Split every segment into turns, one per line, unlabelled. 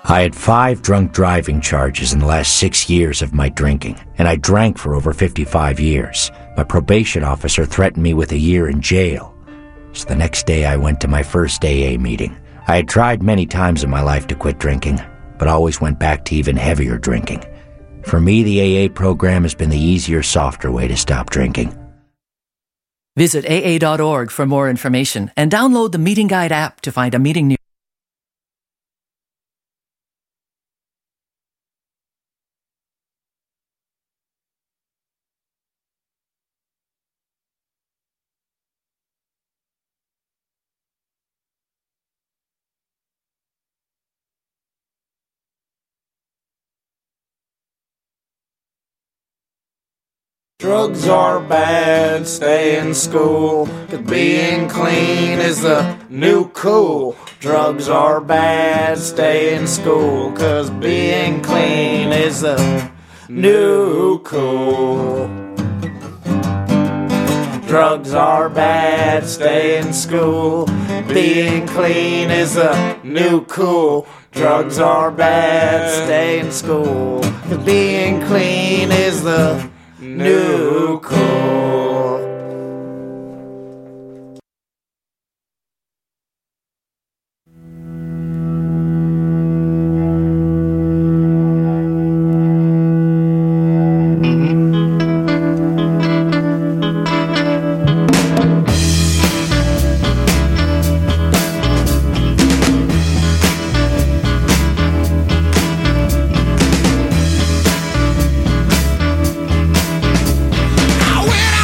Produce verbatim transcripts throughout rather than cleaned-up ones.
I had five drunk driving charges in the last six years of my drinking, and I drank for over fifty-five years. My probation officer threatened me with a year in jail. So the next day I went to my first A A meeting. I had tried many times in my life to quit drinking, but always went back to even heavier drinking. For me, the A A program has been the easier, softer way to stop drinking.
Visit A A dot org for more information and download the Meeting Guide app to find a meeting near.
Drugs are bad, stay in school, 'cause being clean is the new cool. Drugs are bad, stay in school, 'cause being clean is the new cool. Drugs are bad, stay in school, being clean is the new cool. Drugs are bad, stay in school, 'cause being clean is the new cool.
When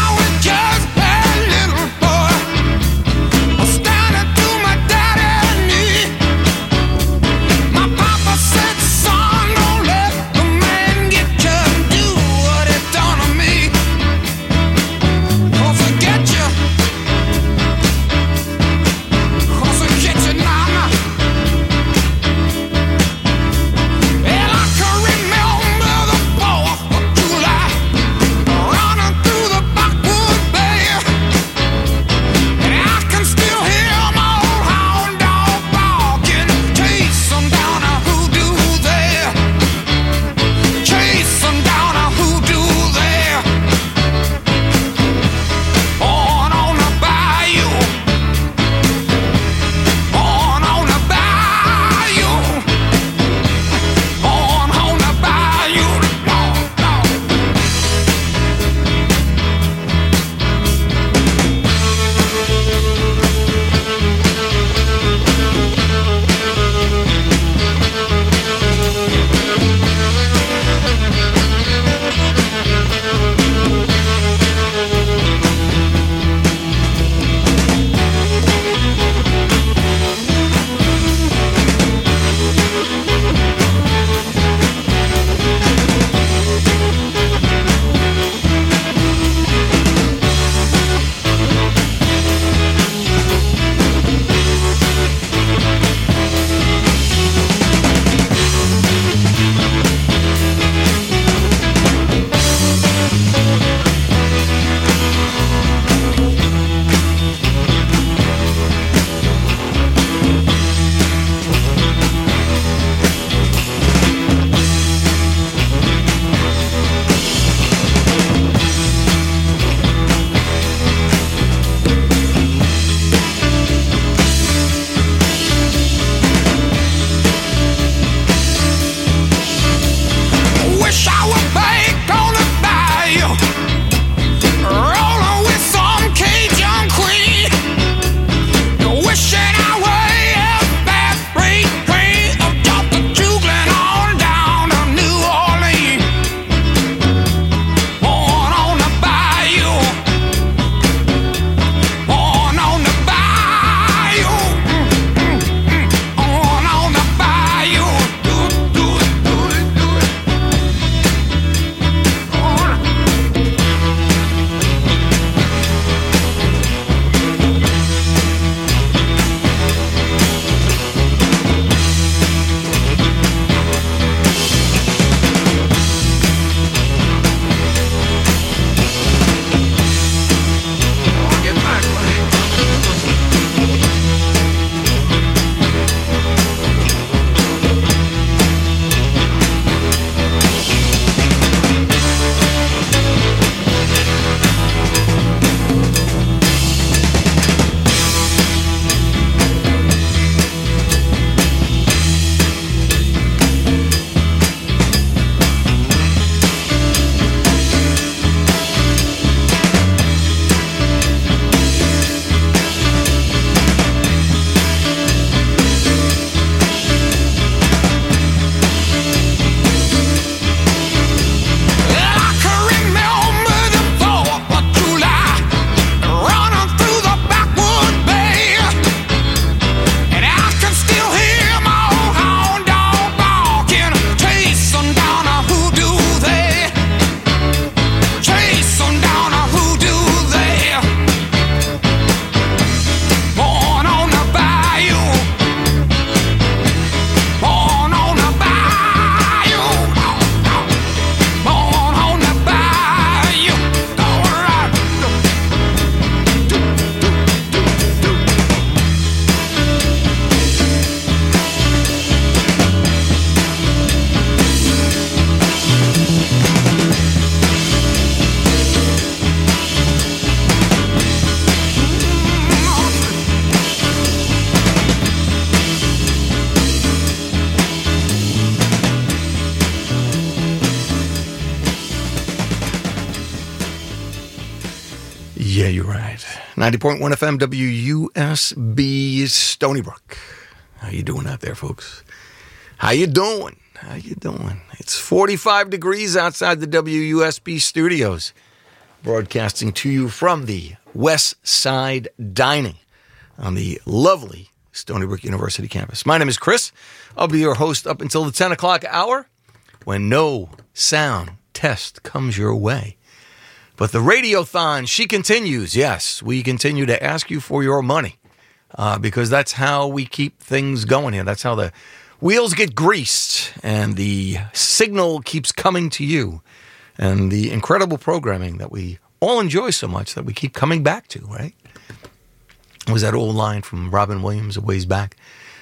ninety point one F M W U S B Stony Brook. How you doing out there, folks? How you doing? How you doing? It's forty-five degrees outside the W U S B studios. Broadcasting to you from the West Side Dining on the lovely Stony Brook University campus. My name is Chris. I'll be your host up until the ten o'clock hour when no sound test comes your way. But the Radiothon, she continues. Yes, we continue to ask you for your money uh, because that's how we keep things going here. That's how the wheels get greased and the signal keeps coming to you. And the incredible programming that we all enjoy so much that we keep coming back to, right? It was that old line from Robin Williams a ways back.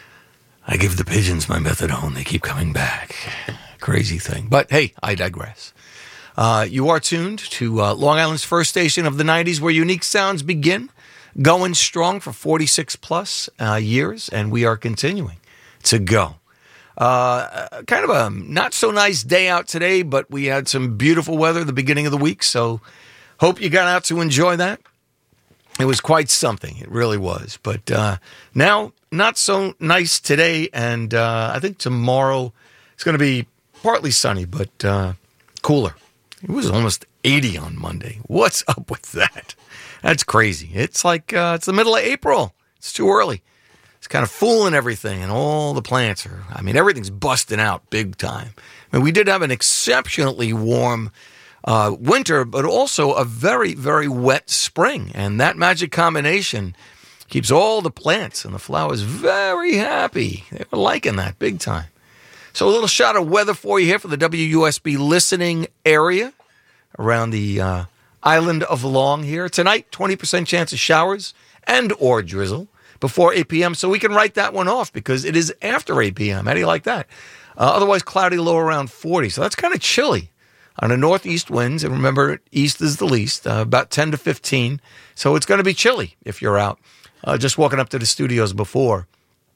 I give the pigeons my methadone. They keep coming back. Crazy thing. But hey, I digress. Uh, you are tuned to uh, Long Island's first station of the nineties where unique sounds begin, going strong for forty-six plus uh, years, and we are continuing to go. Uh, kind of a not so nice day out today, but we had some beautiful weather at the beginning of the week, so hope you got out to enjoy that. It was quite something. It really was. But uh, now, not so nice today, and uh, I think tomorrow it's going to be partly sunny, but uh, cooler. It was almost eighty on Monday. What's up with that? That's crazy. It's like uh, it's the middle of April. It's too early. It's kind of fooling everything, and all the plants are, I mean, everything's busting out big time. I mean, we did have an exceptionally warm uh, winter, but also a very, very wet spring, and that magic combination keeps all the plants and the flowers very happy. They were liking that big time. So a little shot of weather for you here for the W U S B listening area around the uh, island of Long here. Tonight, twenty percent chance of showers and or drizzle before eight p.m. So we can write that one off because it is after eight p.m. How do you like that? Uh, otherwise, cloudy, low around forty. So that's kind of chilly on the northeast winds. And remember, east is the least, uh, about ten to fifteen. So it's going to be chilly if you're out. Uh, just walking up to the studios before,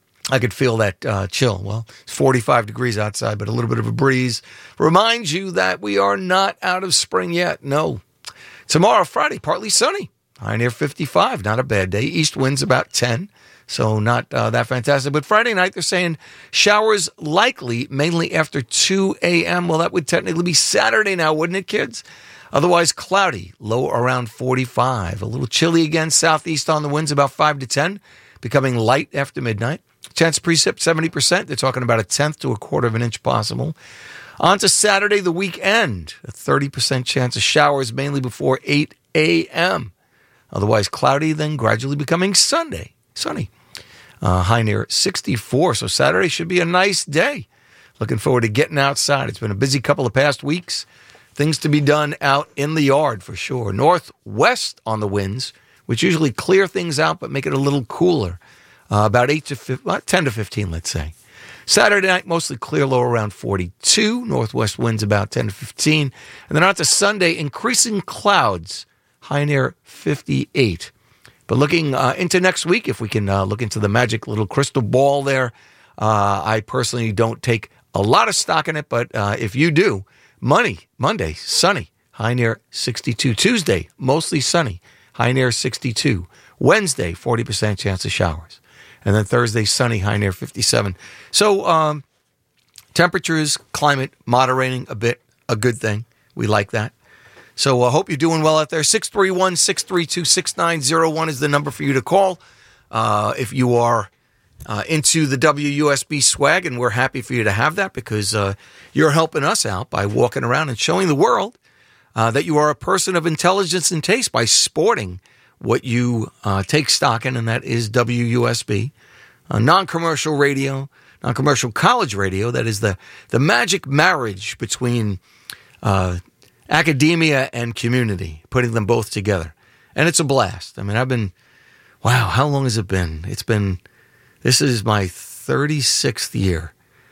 I could feel that uh, chill. Well, it's forty-five degrees outside, but a little bit of a breeze. Reminds you that we are not out of spring yet. No. Tomorrow, Friday, partly sunny. High near fifty-five. Not a bad day. East winds about ten. So not uh, that fantastic. But Friday night, they're saying showers likely mainly after two a.m. Well, that would technically be Saturday now, wouldn't it, kids? Otherwise, cloudy. Low around forty-five. A little chilly again. Southeast on the winds about five to ten. Becoming light after midnight. Chance of precip, seventy percent. They're talking about a tenth to a quarter of an inch possible. On to Saturday, the weekend. A thirty percent chance of showers, mainly before eight a.m. Otherwise cloudy, then gradually becoming Sunday. Sunny. Uh, high near sixty-four. So Saturday should be a nice day. Looking forward to getting outside. It's been a busy couple of past weeks. Things to be done out in the yard for sure. Northwest on the winds, which usually clear things out but make it a little cooler. Uh, about eight to fifteen, well, ten to fifteen, let's say. Saturday night, mostly clear, low around forty-two. Northwest winds about ten to fifteen. And then on to Sunday, increasing clouds, high near fifty-eight. But looking uh, into next week, if we can uh, look into the magic little crystal ball there, uh, I personally don't take a lot of stock in it, but uh, if you do, Monday, Monday, sunny, high near sixty-two. Tuesday, mostly sunny, high near sixty-two. Wednesday, forty percent chance of showers. And then Thursday, sunny, high near fifty-seven. So um, temperatures, climate, moderating a bit, a good thing. We like that. So I uh, hope you're doing well out there. six three one, six three two, six nine zero one is the number for you to call. Uh, if you are uh, into the W U S B swag, and we're happy for you to have that because uh, you're helping us out by walking around and showing the world uh, that you are a person of intelligence and taste by sporting what you uh, take stock in, and that is W U S B, uh, non-commercial radio, non-commercial college radio. That is the, the magic marriage between uh, academia and community, putting them both together. And it's a blast. I mean, I've been, wow, how long has it been? It's been, this is my thirty-sixth year,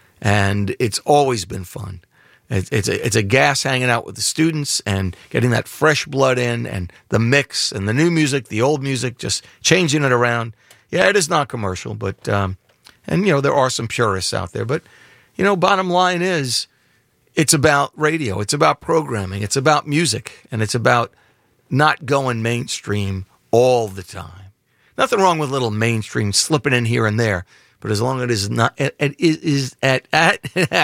and it's always been fun. It's, it's, a, it's a gas hanging out with the students and getting that fresh blood in and the mix and the new music, the old music, just changing it around. Yeah, it is not commercial, but, um, and, you know, there are some purists out there. But, you know, bottom line is it's about radio. It's about programming. It's about music. And it's about not going mainstream all the time. Nothing wrong with a little mainstream slipping in here and there, but as long as it is not, it, it is at, at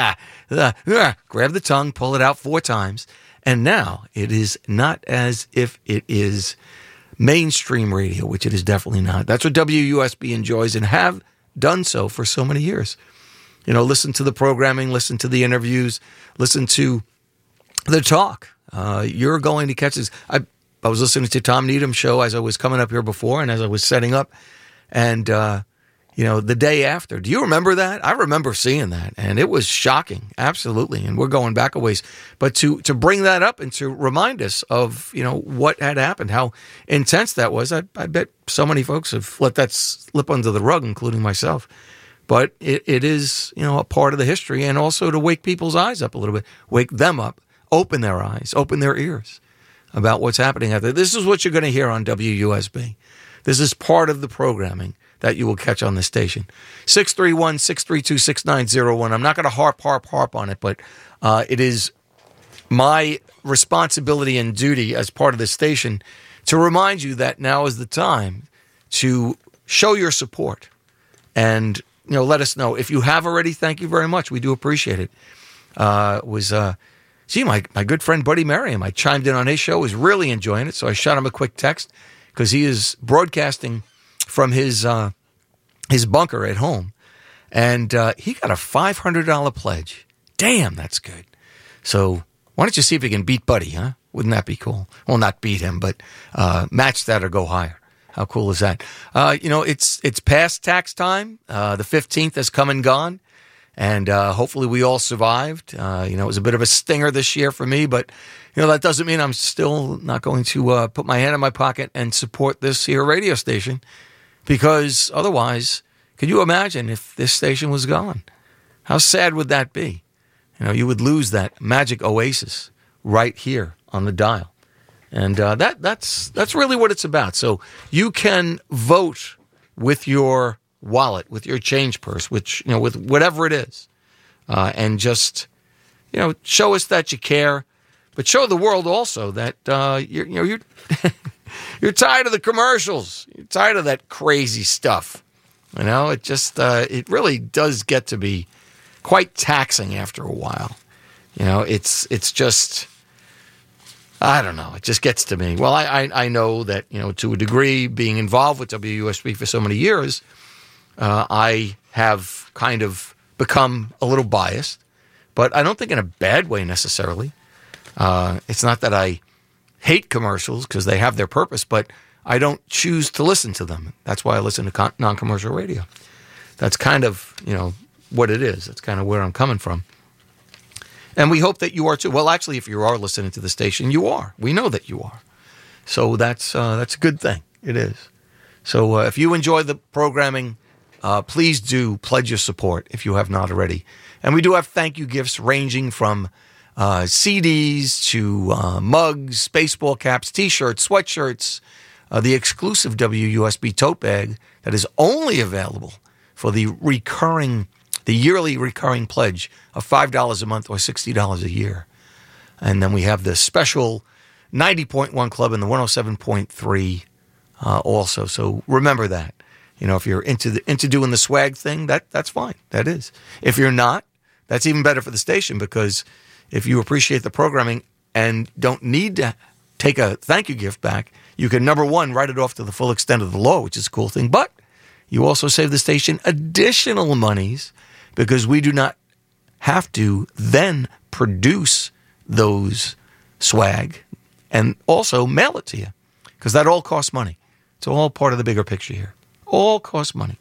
grab the tongue, pull it out four times, and now it is not as if it is mainstream radio, which it is definitely not. That's what W U S B enjoys and have done so for so many years. You know, listen to the programming, listen to the interviews, listen to the talk. Uh, you're going to catch this. I, I was listening to Tom Needham's show as I was coming up here before and as I was setting up. And, uh, you know, the day after. Do you remember that? I remember seeing that. And it was shocking. Absolutely. And we're going back a ways. But to, to bring that up and to remind us of, you know, what had happened, how intense that was, I, I bet so many folks have let that slip under the rug, including myself. But it, it is, you know, a part of the history, and also to wake people's eyes up a little bit, wake them up, open their eyes, open their ears about what's happening out there. This is what you're going to hear on W U S B. This is part of the programming that you will catch on the station. six three one, six three two, six nine zero one. I'm not going to harp, harp, harp on it, but uh, it is my responsibility and duty as part of the station to remind you that now is the time to show your support and, you know, let us know. If you have already, thank you very much. We do appreciate it. Uh, it was, uh, gee, my, my good friend Buddy Merriam, I chimed in on his show, was really enjoying it, so I shot him a quick text because he is broadcasting from his uh, his bunker at home, and uh, he got a five hundred dollars pledge. Damn, that's good. So why don't you see if you can beat Buddy, huh? Wouldn't that be cool? Well, not beat him, but uh, match that or go higher. How cool is that? Uh, you know, it's it's past tax time. Uh, the fifteenth has come and gone, and uh, hopefully we all survived. Uh, you know, it was a bit of a stinger this year for me, but, you know, that doesn't mean I'm still not going to uh, put my hand in my pocket and support this here radio station, because otherwise, could you imagine if this station was gone? How sad would that be? You know, you would lose that magic oasis right here on the dial. And uh, that that's that's really what it's about. So you can vote with your wallet, with your change purse, which, you know, with whatever it is, uh, and just, you know, show us that you care, but show the world also that uh, you're you know you're you're tired of the commercials, you're tired of that crazy stuff. You know, it just uh, it really does get to be quite taxing after a while. You know, it's it's just. I don't know. It just gets to me. Well, I, I I know that, you know, to a degree, being involved with W U S B for so many years, uh, I have kind of become a little biased, but I don't think in a bad way necessarily. Uh, it's not that I hate commercials because they have their purpose, but I don't choose to listen to them. That's why I listen to con- non-commercial radio. That's kind of, you know, what it is. That's kind of where I'm coming from. And we hope that you are too. Well, actually, if you are listening to the station, you are. We know that you are. So that's uh, that's a good thing. It is. So uh, if you enjoy the programming, uh, please do pledge your support if you have not already. And we do have thank you gifts ranging from uh, C Ds to uh, mugs, baseball caps, T-shirts, sweatshirts, uh, the exclusive W U S B tote bag that is only available for the recurring the yearly recurring pledge of five dollars a month or sixty dollars a year. And then we have the special ninety point one club and the one oh seven point three uh, also. So remember that. You know, if you're into the, into doing the swag thing, that that's fine. That is. If you're not, that's even better for the station, because if you appreciate the programming and don't need to take a thank you gift back, you can, number one, write it off to the full extent of the law, which is a cool thing. But you also save the station additional monies, because we do not have to then produce those swag and also mail it to you, because that all costs money. It's all part of the bigger picture here. All costs money.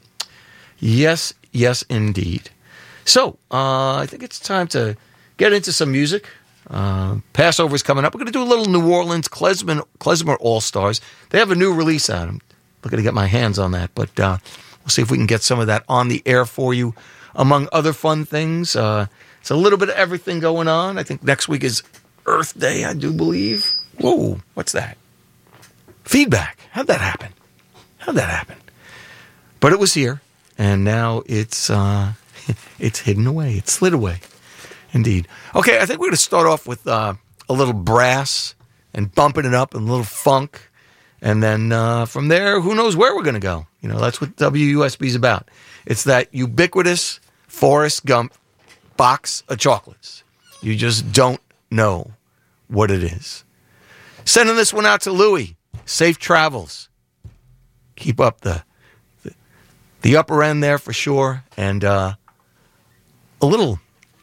Yes, yes, indeed. So uh, I think it's time to get into some music. Uh, Passover's coming up. We're going to do a little New Orleans Klezmer, Klezmer All-Stars. They have a new release out. I'm looking to get my hands on that, but uh, we'll see if we can get some of that on the air for you. Among other fun things, uh, it's a little bit of everything going on. I think next week is Earth Day, I do believe. Whoa, what's that? Feedback. How'd that happen? How'd that happen? But it was here, and now it's uh, it's hidden away. It slid away. Indeed. Okay, I think we're going to start off with uh, a little brass and bumping it up and a little funk. And then uh, from there, who knows where we're going to go? You know, that's what W U S B is about. It's that ubiquitous Forrest Gump box of chocolates. You just don't know what it is. Sending this one out to Louie. Safe travels. Keep up the the, the upper end there for sure. And uh, a little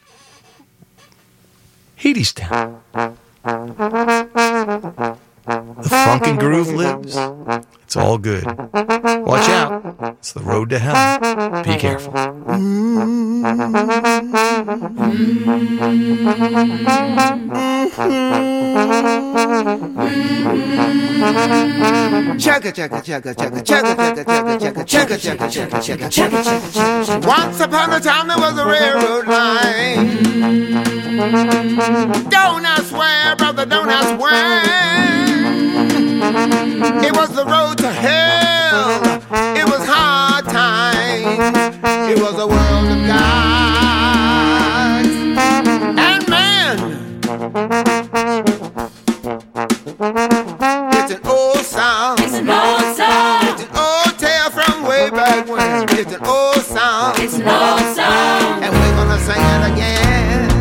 Hadestown. The funk and groove lives. It's all good. Watch out. It's the road to hell. Be careful.
Chugga chugga chugga chugga chugga chugga chugga chugga chugga chugga chugga chugga chugga chugga. Once upon a time there was a railroad line. Don't ask where, brother, don't ask where. It was the road to hell. It was hard times. It was a world of gods and man. It's an old song.
It's an old song.
It's an old tale from way back when. It's an old song.
It's an old song.
And we're gonna sing it again.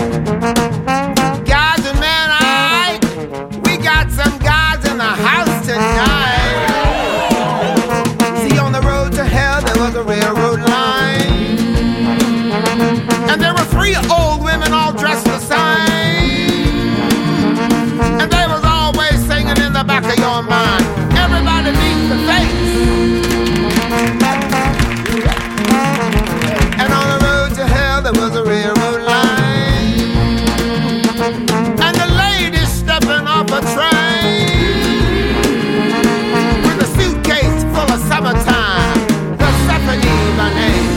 Gods and men, I, we got some gods in the house tonight. See, on the road to hell there was a railroad line, and there were three old women all dressed the same, and they was always singing in the back of your mind. Everybody needs the face. And on the road to hell there was a railroad line, and the lady stepping off a train with a suitcase full of summertime, Persephone by name.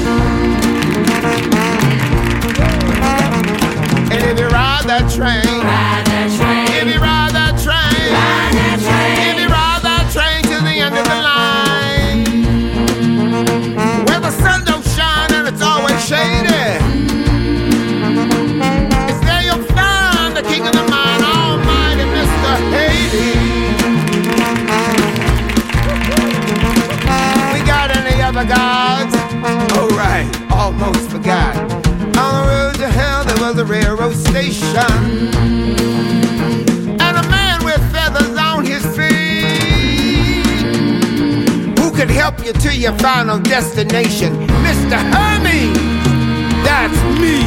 And if you ride that train,
Ride that train.
if you ride that train,
Ride that train.
if you ride that train to the end of the line, where the sun don't shine and it's always shady, it's there you'll find the king of the mine, almighty Mister Hades. We got any other gods? Oh right, almost forgot. On the road to hell there was a railroad station, and a man with feathers on his feet, who could help you to your final destination. Mister Hermes, that's me.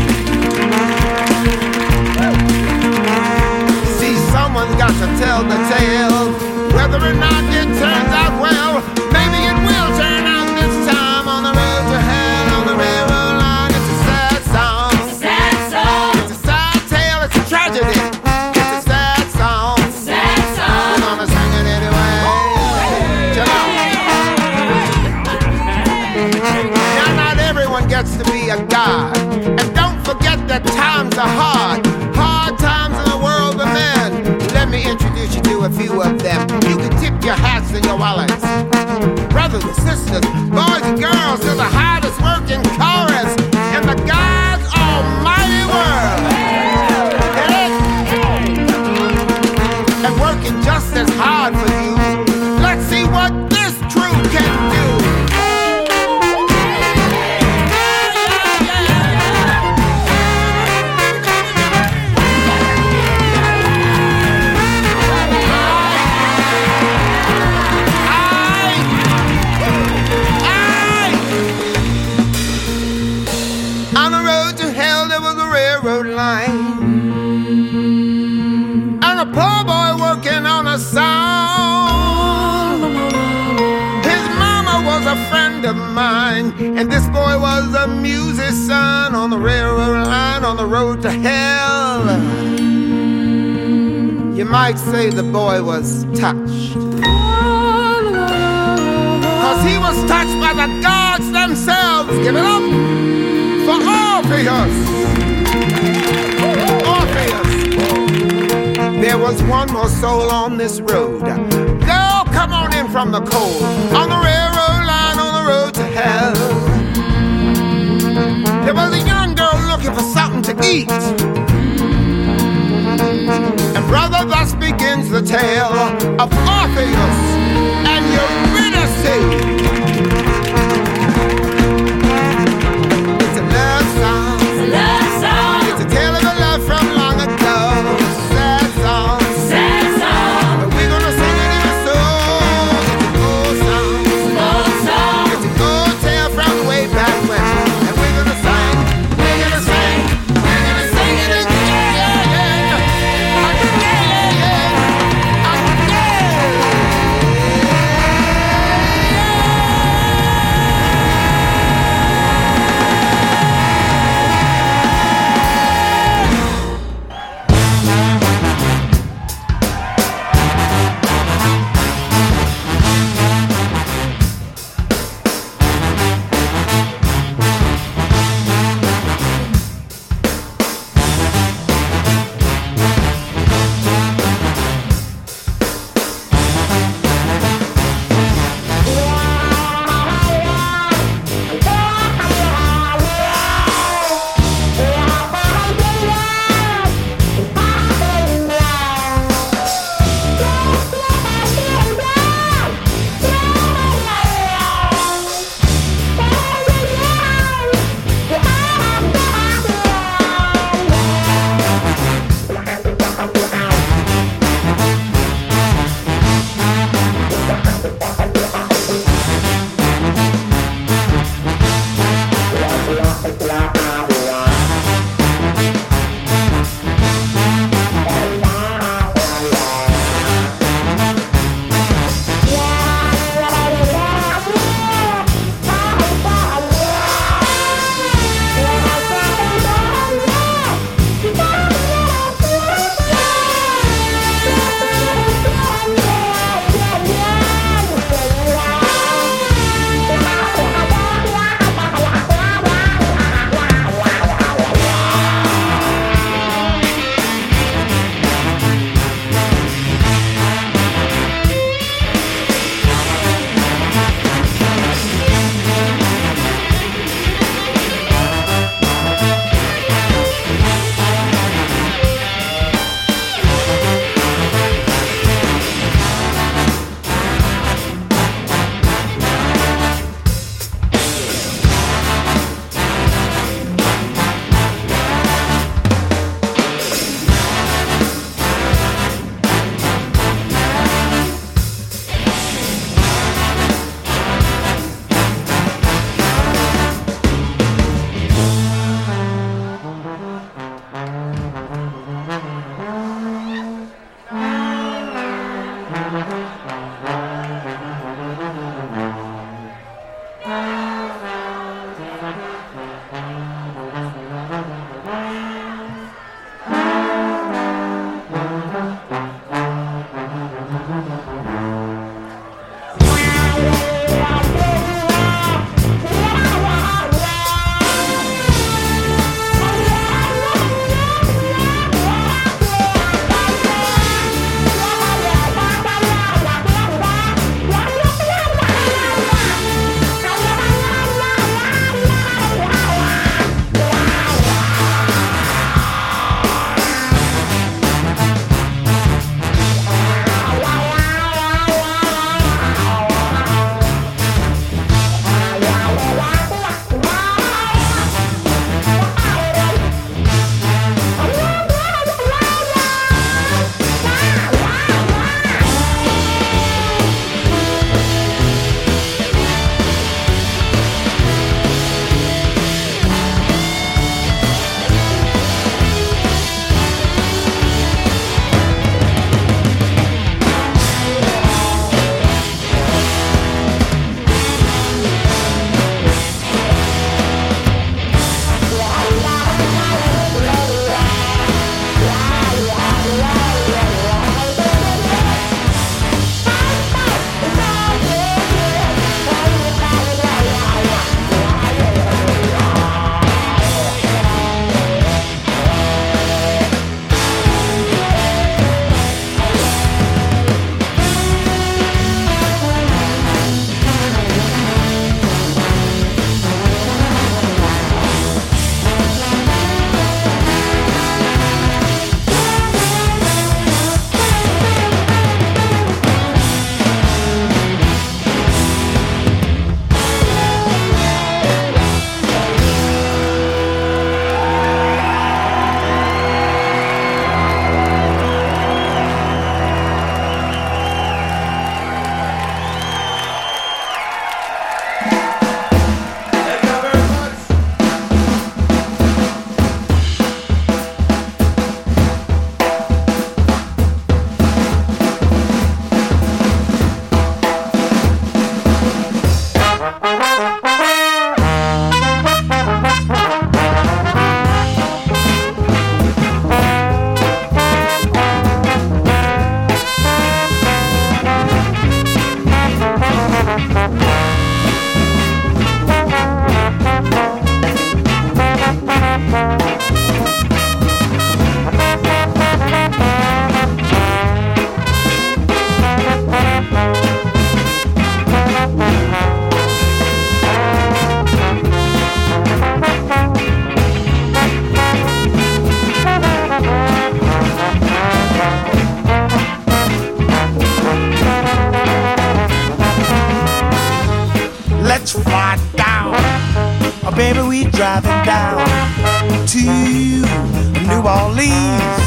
See, someone's got to tell the tale, whether or not it turns out well. Maybe it will turn out this time. On the road to hell, on the railroad line, it's a sad song.
Sad song.
It's a sad tale, it's a tragedy. It's a sad song.
Sad
We're
song.
gonna sing it anyway. Check it out. Now, not everyone gets to be a god. And don't forget that times are hard. Hard times in the world of men. Let me introduce you to a few of them. You can tip your hats and your wallets. Brothers and sisters, boys and girls, to the hardest working chorus in the God's almighty world. Get it? And working just as hard for you. Let's see what this crew can do. On the road to hell there was a railroad line, and a poor boy working on a song. His mama was a friend of mine, and this boy was a musician on the railroad line, on the road to hell. You might say the boy was touched, 'cause he was touched by the gods themselves. Give it up for Orpheus. Orpheus. There was one more soul on this road. Girl, come on in from the cold. On the railroad line, on the road to hell. There was a young girl looking for something to eat. And brother, thus begins the tale of Orpheus you really say? It's a love song.
It's a love song.
It's a tale of a love from long ago. Sad song.
Sad song.
But we're gonna sing it in a soul. It's an old song.
It's an old song.
It's an old tale from way back when. And we're gonna sing. We're gonna sing. We're gonna sing it again. Yeah, yeah, yeah. Again, yeah, yeah. Again.
baby, we driving down to New Orleans.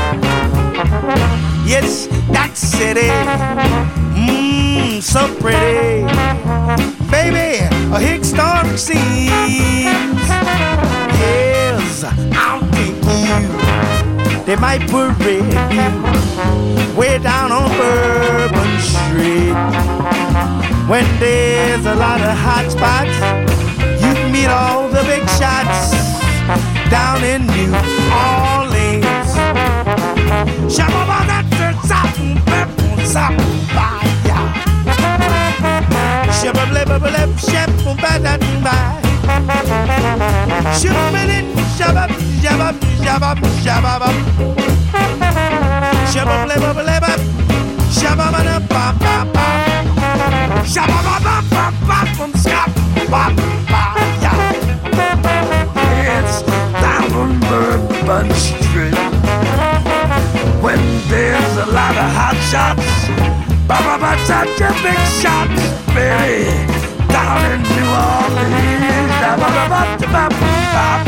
Yes, that city, mmm, so pretty. Baby, a historic scenes. Yes, I'll take you. They might parade you way down on Bourbon Street. When there's a lot of hot spots, you can meet all the big shots down in New Orleans. Shabba that something purple something fire. Shabba blabba blab shabba bada bye. Shabba shabba shabba shabba shabba. Shabba blabba blabba shabba bada ba ba ba. Shabba ba ba ba ba from scap ba ba ya. It's down on Bourbon Street. When there's a lot of hot shots, ba-ba, ba, such a big shot, baby, down in New Orleans, ba-ba-ba-ba-ba-ba-ba.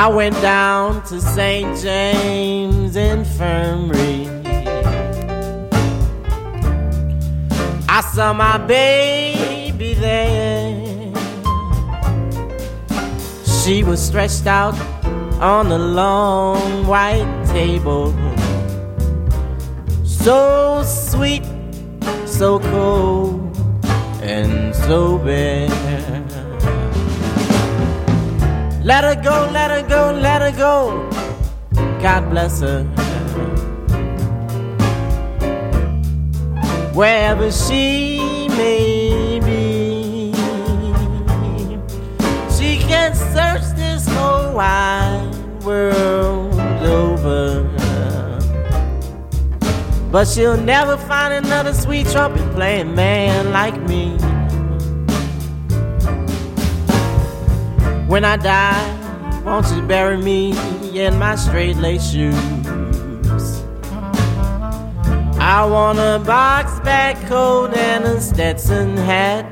I went down to Saint James Infirmary. I saw my baby there. She was stretched out on a long white table, so sweet, so cold, and so bare. Let her go, let her go, let her go. God bless her. Wherever she may be, she can search this whole wide world over, but she'll never find another sweet trumpet playing man like me. When I die, won't you bury me in my straight lace shoes? I want a box back coat and a Stetson hat.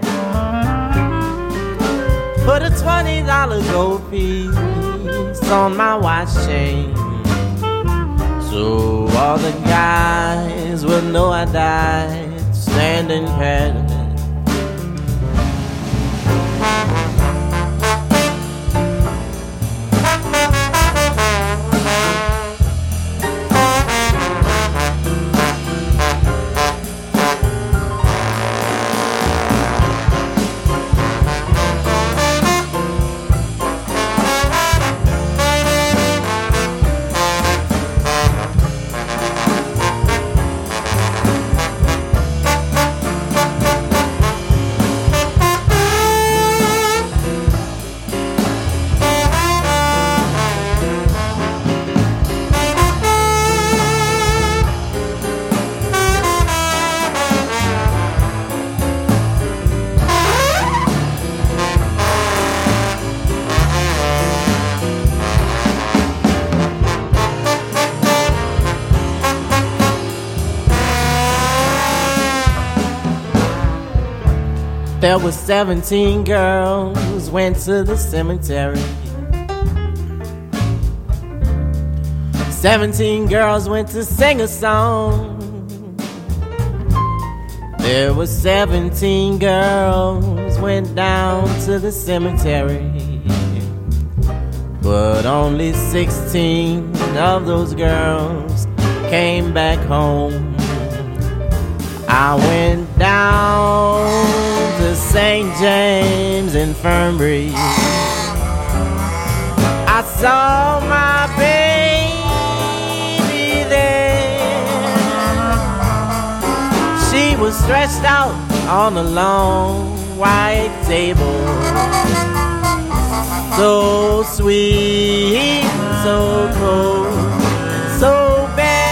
Put a twenty dollar gold piece on my watch chain, so all the guys will know I died standing pat. There were seventeen girls went to the cemetery. Seventeen girls went to sing a song. There were seventeen girls went down to the cemetery, but only sixteen of those girls came back home. I went down to Saint James Infirmary. I saw my baby there. She was stretched out on a long white table, so sweet, so cold, so bad.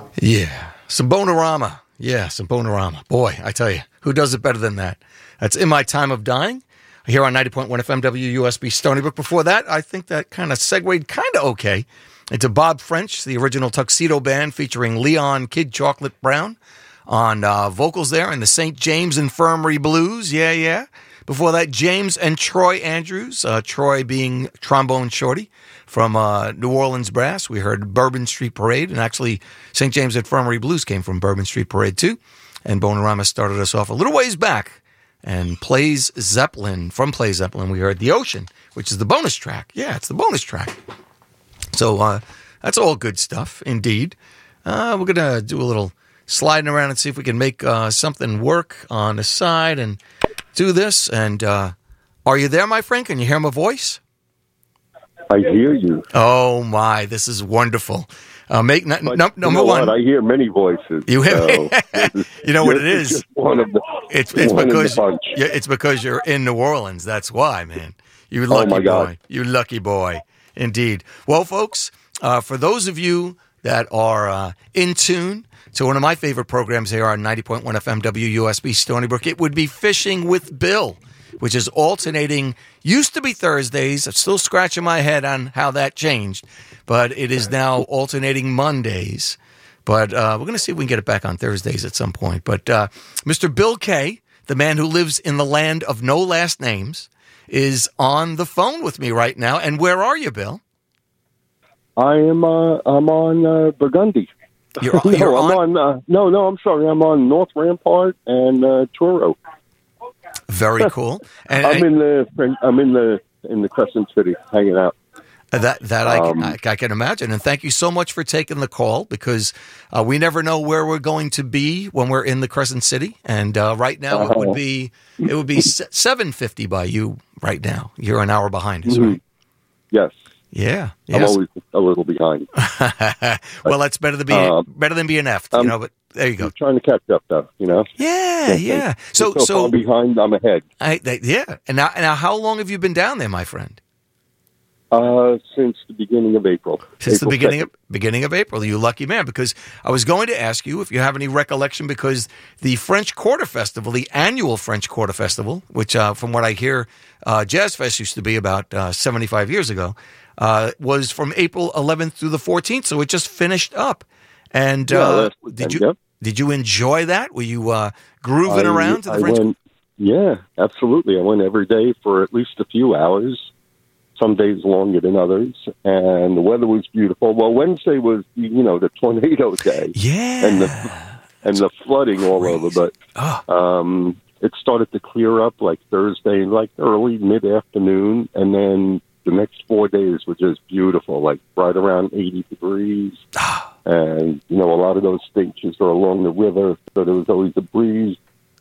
Yeah, some Bonorama. Yeah, some Bonorama. Boy, I tell you, who does it better than that? That's In My Time of Dying, here on ninety point one F M W U S B Stony Brook. Before that, I think that kind of segued kind of okay into Bob French, the original Tuxedo Band featuring Leon Kid Chocolate Brown on uh, vocals there, and the Saint James Infirmary Blues. Yeah, yeah. Before that, James and Troy Andrews, uh, Troy being trombone shorty from uh, New Orleans Brass. We heard Bourbon Street Parade, and actually Saint James Infirmary Blues came from Bourbon Street Parade too. And Bonorama started us off a little ways back and plays Zeppelin. From Play Zeppelin, we heard The Ocean, which is the bonus track. Yeah, it's the bonus track. So uh, that's all good stuff, indeed. Uh, we're going to do a little sliding around and see if we can make uh, something work on the side and do this. And uh, are you there, my friend? Can you hear my voice?
I hear you.
Oh, my. This is wonderful. Uh, make n- n- number
you know
one.
What? I hear many voices.
You hear
so
You know what it is?
Just one of the,
it's it's
one
because
in the bunch.
yeah, it's because you're in New Orleans. That's why, man. You lucky
Oh, my
boy.
God.
You lucky boy. Indeed. Well, folks, uh, for those of you that are uh, in tune to one of my favorite programs here on ninety point one F M W U S B Stony Brook, it would be Fishing with Bill, which is alternating. Used to be Thursdays. I'm still scratching my head on how that changed, but it is now alternating Mondays. But uh, we're going to see if we can get it back on Thursdays at some point. But uh, Mister Bill Kay, the man who lives in the land of no last names, is on the phone with me right now. And where are you, Bill?
I am. Uh, I'm on uh, Burgundy.
You're,
no,
you're
I'm
on.
on. Uh, no, no. I'm sorry. I'm on North Rampart and uh, Truro.
Very cool. And
I'm
I-
in the. I'm in the in the Crescent City, hanging out.
That that I can,
Um,
I, I can imagine, and thank you so much for taking the call because uh, we never know where we're going to be when we're in the Crescent City, and uh, right now it would be it would be seven fifty by you right now. You're an hour behind us, right?
Yes.
Yeah,
I'm
yes.
always a little behind.
Well, that's better than being
Um,
better than being effed, you
um,
know. But there you go.
I'm trying to catch up, though. You know.
Yeah, yeah. So
so,
so
far behind, I'm ahead.
I, they, yeah. And now now, how long have you been down there, my friend?
Uh, since the beginning of April.
Since
April
the beginning
second.
of beginning of April, you lucky man. Because I was going to ask you if you have any recollection, because the French Quarter Festival, the annual French Quarter Festival, which uh, from what I hear, uh, Jazz Fest used to be about uh, seventy-five years ago, uh, was from April eleventh through the fourteenth. So it just finished up. And
Yeah,
uh,
last weekend,
did you
yep.
did you enjoy that? Were you uh, grooving
I-
around to the
I
French?
went, yeah, absolutely. I went every day for at least a few hours. Some days longer than others, and the weather was beautiful. Well, Wednesday was, you know, the tornado day,
Yeah,
and the and the flooding all over. But
Oh.
um, it started to clear up like Thursday, like early mid afternoon, and then the next four days were just beautiful, like right around eighty degrees. And you know, a lot of those stages are along the river, so there was always a breeze,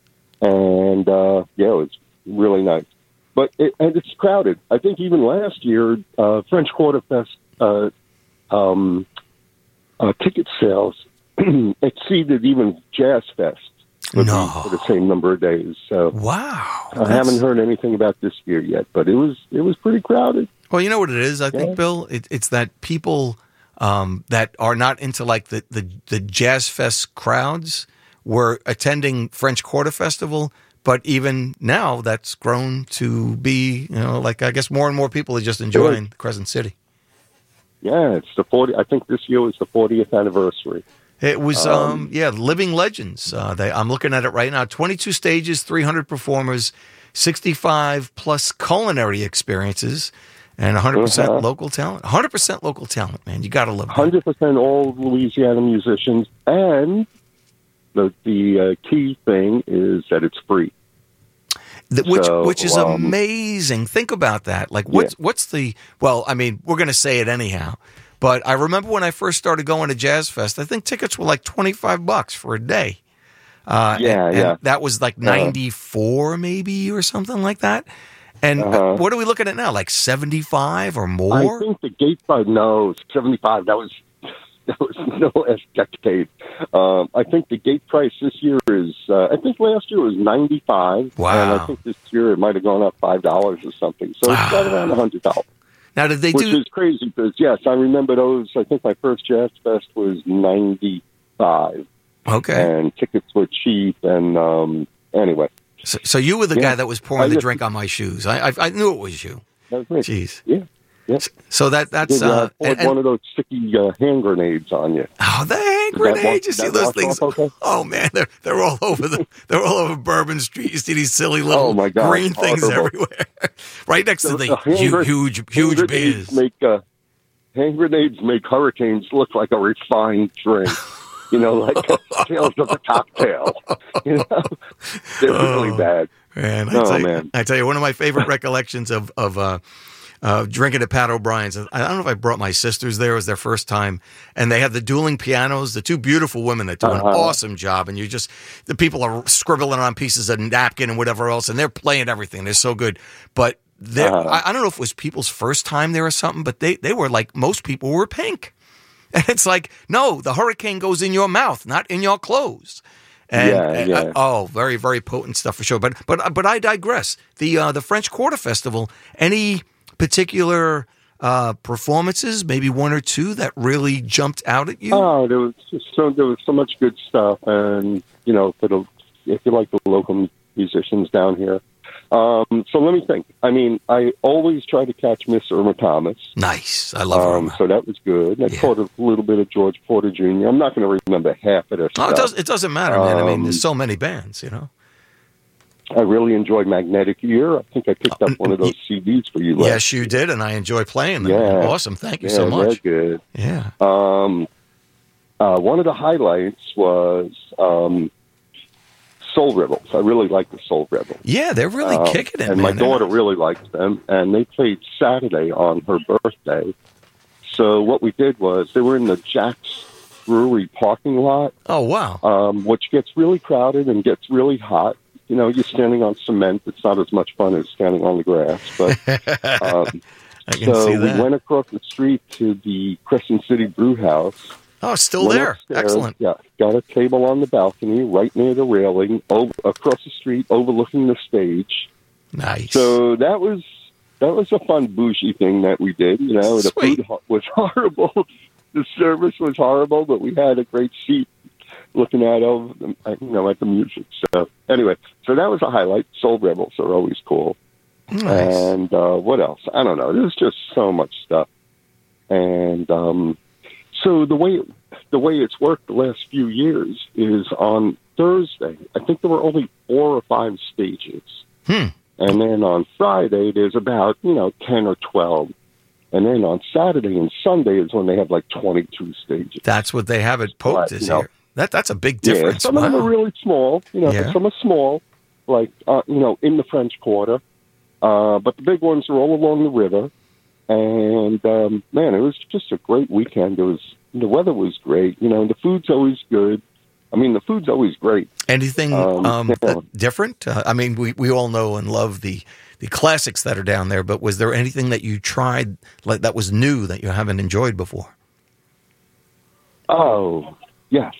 and uh, yeah, it was really nice. But it, and it's crowded. I think even last year, uh, French Quarter Fest uh, um, uh, ticket sales exceeded even Jazz Fest for,
No.
the, for the same number of days. So
Wow,
I haven't heard anything about this year yet, but it was it was pretty crowded.
Well, you know what it is, I think,
Yeah.
Bill? It, it's that people um, that are not into like the, the, the Jazz Fest crowds were attending French Quarter Festival, but even now that's grown to be, you know, like I guess more and more people are just enjoying Crescent City.
Yeah, it's the forty. I think this year was the fortieth anniversary.
It was, um,
Um,
yeah, Living Legends. Uh, they, I'm looking at it right now. twenty-two stages, three hundred performers, sixty-five plus culinary experiences, and one hundred percent
Uh-huh.
local talent. one hundred percent local talent, man. You got to love that.
Hundred percent all Louisiana musicians, and the the uh, key thing is that it's free.
Th- Which
So,
which is
um,
amazing. Think about that. Like, what's what's the? Well, I mean, we're going to say it anyhow. But I remember when I first started going to Jazz Fest, I think tickets were like twenty five bucks for a day. Uh,
Yeah,
and,
yeah.
and that was like ninety four, maybe, or something like that. And uh,
Uh-huh.
what are we looking at now? Like seventy five or
I
more?
think the gate price. No, seventy five. That was that was no last decade. Um, I think the gate price this year is. Uh, I think last year was ninety five.
Wow.
And I think this year it might have gone up five dollars or something. So it's right around a hundred dollars.
Now, did they
Which
do?
is crazy because, yes, I remember those. I think my first Jazz Fest was ninety
fifty-five.
Okay.
And tickets were cheap. And um, anyway.
So, so you were the
yeah.
guy that was pouring
I
the
just,
drink on my shoes. I, I I knew it was you.
That was me.
Jeez.
Yeah. Yeah.
So that that's
Did, uh,
uh,
and, one of those sticky uh, hand grenades on you.
Oh, the hand
Did that
grenades!
wash-
You see
that
those
wash
things?
off okay?
Oh man, they're they're all over the they're all over Bourbon Street. You see these silly little
Oh, my God,
green things
horrible.
everywhere, right next to
The-
the
the hand
huge
gren-
huge
hand
huge
grenades
beers.
Make uh, hand grenades make hurricanes look like a refined drink. You know, like tails of a cocktail. You know, they're really
Oh,
bad.
Man, I
Oh,
tell you,
man.
I tell you, one of my favorite recollections of of uh, uh, drinking at Pat O'Brien's. I don't know if I brought my sisters there. It was their first time, and they have the dueling pianos. The two beautiful women that do an
Uh-huh.
awesome job, and you just the people are scribbling on pieces of napkin and whatever else, and they're playing everything. They're so good, but they're,
Uh-huh.
I, I don't know if it was people's first time there or something, but they they were like most people were pink, and it's like no, the hurricane goes in your mouth, not in your clothes. And,
Yeah,
and,
yeah.
uh, oh, very, very potent stuff for sure. But but but I digress. The uh, the French Quarter Festival. Any particular uh, performances? Maybe one or two that really jumped out at you.
Oh, there was just so there was so much good stuff, and you know, for the if you like the local musicians down here. Um, so let me think. I mean, I always try to catch Miss Irma Thomas.
Nice, I love
Um,
Irma.
so that was good. I
Yeah.
caught a little bit of George Porter Junior I'm not going to remember half of their
Oh,
stuff.
it does. It doesn't matter, man. I mean,
Um,
there's so many bands, you know.
I really enjoyed Magnetic Ear. I think I picked up one of those C Ds for you. last
Yes, you did, and I enjoy playing them.
Yeah.
Awesome. Thank you
yeah,
so much.
they're good.
Yeah.
Um, uh, one of the highlights was um, Soul Rebels. I really like the Soul Rebels.
Yeah, they're really
Um,
kicking it,
and
man.
my
They're
daughter
not-
really likes them, and they played Saturday on her birthday. So what we did was they were in the Jack's Brewery parking lot,
Oh wow.
um, which gets really crowded and gets really hot. You know, you're standing on cement. It's not as much fun as standing on the grass. But um,
I can
so
see
we
that.
went across the street to the Crescent City Brew House.
Oh, still
Went
there.
upstairs,
Excellent.
Yeah, got a table on the balcony right near the railing, over, across the street, overlooking the stage.
Nice.
So that was that was a fun bougie thing that we did. You know, the
Sweet.
food ho- was horrible, the service was horrible, but we had a great seat looking out over, the, you know, at the music. So anyway, so that was a highlight. Soul Rebels are always cool.
Nice.
And uh, what else? I don't know. There's just so much stuff. And um, so the way the way it's worked the last few years is on Thursday. I think there were only four or five stages,
Hmm.
and then on Friday there's about you know ten or twelve, and then on Saturday and Sunday is when they have like twenty-two stages.
That's what they have it poked
Right,
this
you know.
year. That that's a big
Yeah,
difference.
some of them
Wow.
are really small. You know,
Yeah.
some are small, like uh, you know, in the French Quarter. Uh, but the big ones are all along the river. And um, man, it was just a great weekend. It was the weather was great. You know, the food's always good. I mean, the food's always great.
Anything
Um,
um,
yeah.
that- different? Uh, I mean, we, we all know and love the the classics that are down there. But was there anything that you tried like that was new that you haven't enjoyed before?
Oh, yes.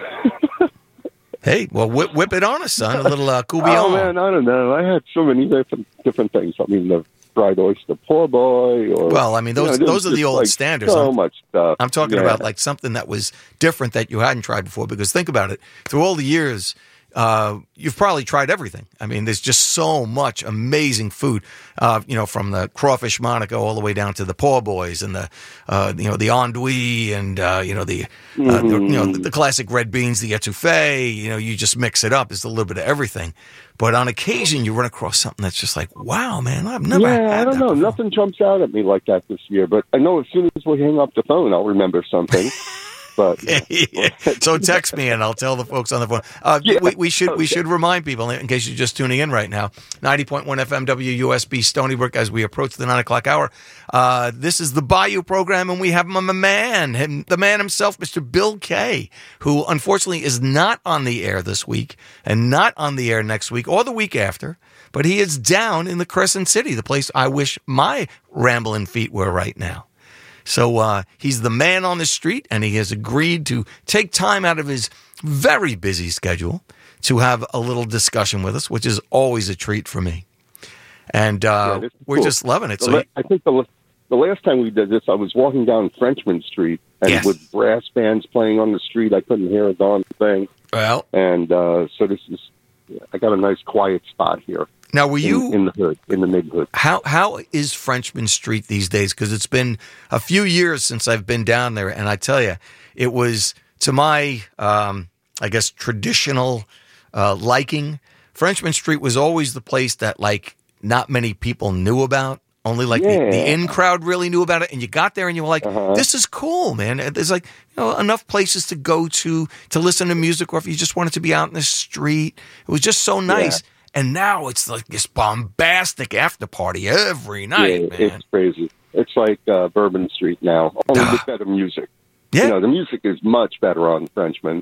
Hey, well, whip, whip it on us, son. A little uh,
Oh
coubillon.
man, I don't know. I had so many different different things. I mean, the fried oyster poor boy. Or
Well, I mean, those-
you know,
those
there's
are the
just,
old
like,
standards,
So
huh?
much stuff.
I'm talking
Yeah.
about like something that was different that you hadn't tried before. Because think about it, through all the years, uh, you've probably tried everything. I mean, there's just so much amazing food. Uh, you know, from the crawfish Monaco all the way down to the poor boys and the uh, you know the andouille and uh, you know the, uh, the you know the, the classic red beans, the etouffee. You know, you just mix it up. It's a little bit of everything. But on occasion, you run across something that's just like, wow, man, I've never
Yeah,
had
I don't
that
know.
before.
Nothing jumps out at me like that this year. But I know as soon as we hang up the phone, I'll remember something. But
Yeah. So text me and I'll tell the folks on the phone. Uh,
Yeah.
we, we should we
Okay.
should remind people in case you're just tuning in right now. ninety point one F M W U S B Stony Brook as we approach the nine o'clock hour. Uh, this is the Bayou program, and we have my man, him, the man himself, Mister Bill Kay, who unfortunately is not on the air this week and not on the air next week or the week after. But he is down in the Crescent City, the place I wish my rambling feet were right now. So uh, he's the man on the street, and he has agreed to take time out of his very busy schedule to have a little discussion with us, which is always a treat for me. And uh,
Yeah, this is
we're
cool.
just loving it.
The
So
la-
you-
I think the, la- the last time we did this, I was walking down Frenchman Street,
and
Yes.
with brass bands playing on the street, I couldn't hear a darn thing.
Well,
And uh, so this is, I got a nice quiet spot here
now were you
in, in the hood, in the neighborhood.
how how is Frenchman Street these days? Because it's been a few years since I've been down there, and I tell you, it was to my um, I guess traditional uh, liking. Frenchman Street was always the place that like not many people knew about. Only like the,
Yeah.
the in crowd really knew about it, and you got there and you were like,
Uh-huh.
"This is cool, man." And there's like you know enough places to go to to listen to music, or if you just wanted to be out in the street, it was just so nice. And now it's like this bombastic after party every night,
Yeah,
man.
it's crazy. It's like uh, Bourbon Street now, only
Ah.
with better music.
Yeah.
You know, the music is much better on Frenchman.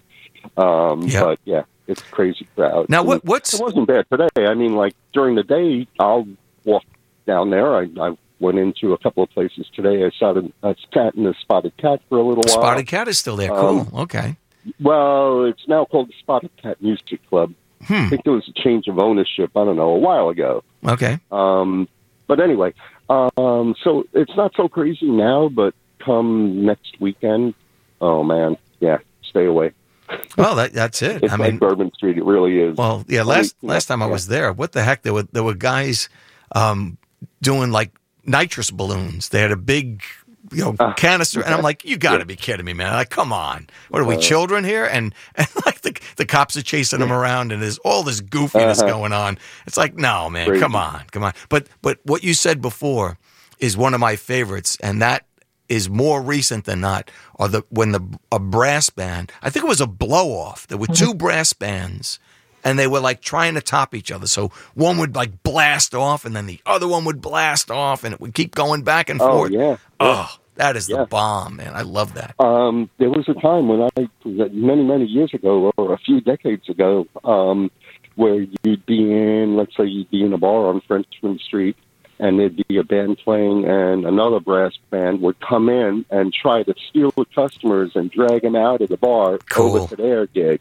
Um,
Yeah.
But yeah, it's a crazy crowd.
Now, what-
And
what's-
It wasn't bad today. I mean, like during the day, I'll walk down there. I, I went into a couple of places today. I sat in, I sat in the Spotted Cat for a little while.
Spotted Cat is still there. Cool.
Um,
Okay.
Well, it's now called the Spotted Cat Music Club.
Hmm.
I think there was a change of ownership, I don't know, a while ago.
Okay.
Um, but anyway, um, so it's not so crazy now, but come next weekend, oh man, yeah, stay away.
Well, that, that's it.
It's
I
like
mean,
Bourbon Street, it really is.
well, yeah.
I
Last
mean,
last time I
yeah.
was there, what the heck? There were there were guys um, doing like nitrous balloons. They had a big, you know,
Uh,
canister, and I'm like, you got to be kidding me, man! Like, come on, what are we, children here? And and like the the cops are chasing them around, and there's all this goofiness
Uh-huh.
going on. It's like, no, man,
Crazy.
come on, come on. But but what you said before is one of my favorites, and that is more recent than not. Or the when the a brass band, I think it was a blow off. There were two brass bands. And they were like trying to top each other. So one would like blast off, and then the other one would blast off, and it would keep going back and
Oh,
forth.
yeah.
Oh, that is the
Yeah.
bomb, man. I love that.
Um, there was a time when I, many, many years ago, or a few decades ago, um, where you'd be in, let's say you'd be in a bar on Frenchman Street, and there'd be a band playing, and another brass band would come in and try to steal the customers and drag them out of the bar
Cool.
over to their gig.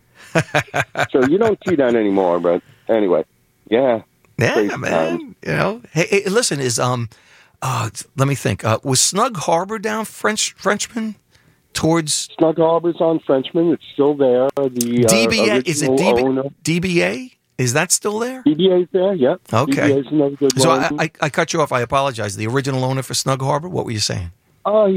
So you don't see that anymore, but anyway, yeah.
Yeah,
Crazy
man.
times.
You know, hey, hey, listen, is um, uh, let me think. Uh, was Snug Harbor down French Frenchman towards
Snug Harbor's on Frenchman. It's still there. The uh,
D B A? Is it
original
D B A?
owner.
D B A? Is that still there?
D B A's there, yep.
Okay.
D B A's another good
So
one.
I, I, I cut you off. I apologize. The original owner for Snug Harbor. What were you saying?
Oh, he